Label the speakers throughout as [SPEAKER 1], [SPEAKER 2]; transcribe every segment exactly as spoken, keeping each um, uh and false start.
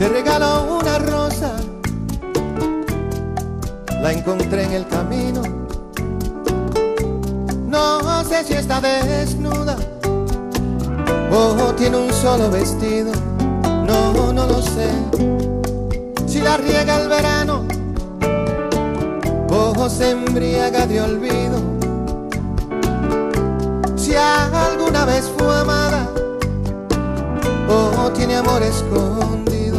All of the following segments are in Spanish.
[SPEAKER 1] Te regalo una rosa, la encontré en el camino. No sé si está desnuda o tiene un solo vestido. No, no lo sé. Si la riega el verano o se embriaga de olvido. Si alguna vez fue amada o tiene amor escondido.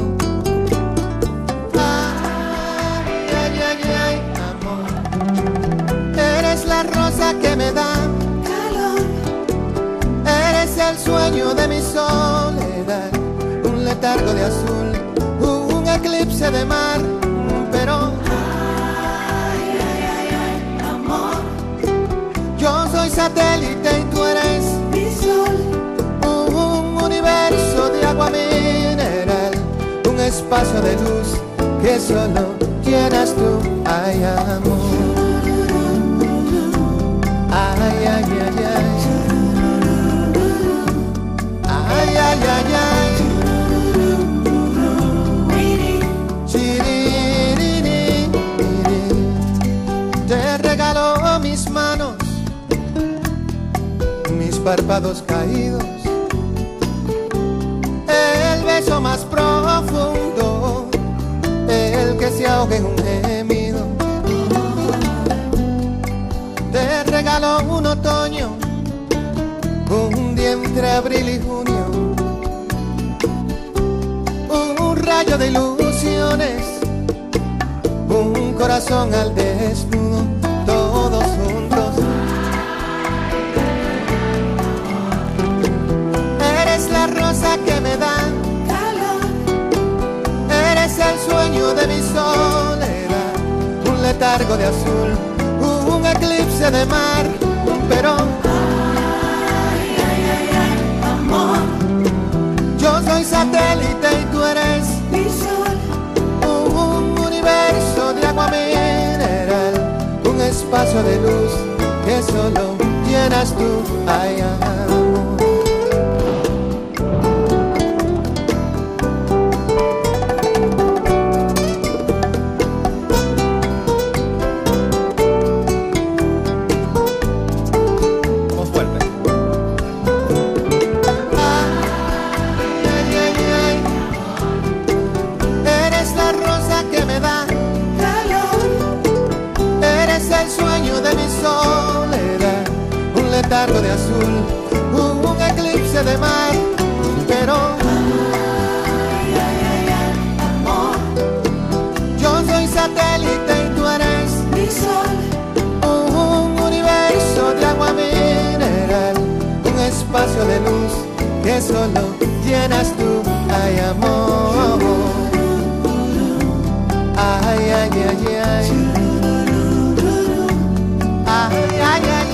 [SPEAKER 1] Ay, ay, ay, ay, amor. Eres la rosa que me da calor. Eres el sueño de mi soledad. Un letargo de azul, un eclipse de mar. Pero
[SPEAKER 2] ay, ay, ay, ay, amor.
[SPEAKER 1] Yo soy satélite y tú eres
[SPEAKER 2] mi sol.
[SPEAKER 1] Un universo de agua mineral, un espacio de luz que solo llenas tú. Ay, amor. Ay, ay, ay, ay. Ay, ay, ay, ay. Chiririni, te regalo mis manos, mis párpados caídos, el beso más profundo, el que se ahoga en un gemido. Te regalo un otoño, un día entre abril y junio, un rayo de ilusiones, un corazón al desnudo, todos juntos. Eres la rosa que me da
[SPEAKER 2] calor.
[SPEAKER 1] Eres el sueño de mi soledad, un letargo de azul, un eclipse de mar. Pero
[SPEAKER 2] ay, ay, ay, ay, amor.
[SPEAKER 1] yo soy satélite y tú eres
[SPEAKER 2] mi sol.
[SPEAKER 1] un universo de agua mineral, un espacio de luz que solo llenas tú. Ay, amor. Letargo de azul, un eclipse de mar. Pero
[SPEAKER 2] ay, ay, ay, ay, amor.
[SPEAKER 1] yo soy satélite y tú eres
[SPEAKER 2] mi sol.
[SPEAKER 1] un universo de agua mineral, un espacio de luz que solo llenas tú. Ay, amor. Ay, ay, ay, ay. Ay, ay, ay.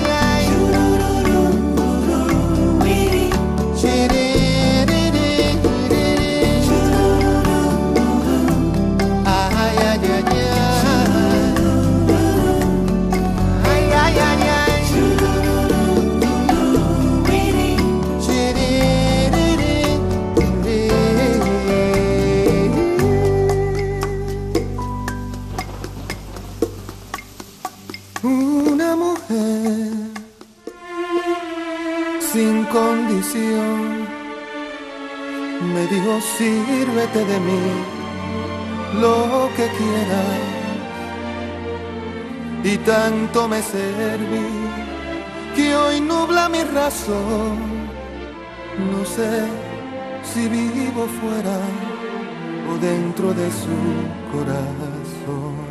[SPEAKER 1] Una mujer sin condición me dijo: sírvete de mí lo que quieras. Y tanto me serví que hoy nubla mi razón. No sé si vivo fuera o dentro de su corazón.